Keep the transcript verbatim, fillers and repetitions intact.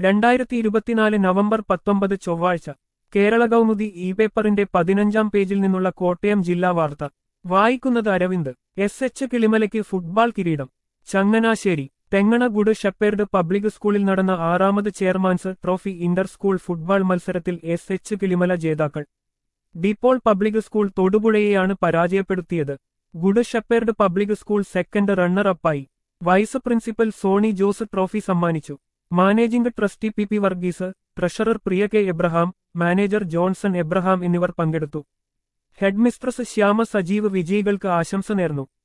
രണ്ടായിരത്തി ഇരുപത്തിനാല് നവംബർ പത്തൊമ്പത് ചൊവ്വാഴ്ച കേരള കൗമുദി ഇ പേപ്പറിന്റെ പതിനഞ്ചാം പേജിൽ നിന്നുള്ള കോട്ടയം ജില്ലാ വാർത്ത വായിക്കുന്നത് അരവിന്ദ്. എസ് എച്ച് കിളിമലയ്ക്ക് ഫുട്ബാൾ കിരീടം. Changanassery Thengana good shepherd public സ്കൂളിൽ നടന്ന ആറാമത് chairman's trophy inter school football മത്സരത്തിൽ എസ് എച്ച് കിളിമല ജേതാക്കൾ. ഡിപ്പോൾ പബ്ലിക് സ്കൂൾ തൊടുപുഴയെയാണ് പരാജയപ്പെടുത്തിയത്. Good shepherd public school second runner അപ്പായി. Vice principal Sony Jose trophy സമ്മാനിച്ചു. Managing trustee P P Varghese, treasurer Priya K Abraham, manager Johnson Abraham എന്നിവർ പങ്കെടുത്തു. ഹെഡ്മിസ്ട്രസ് ശ്യാമ സജീവ് വിജയികൾക്ക് ആശംസ നേർന്നു.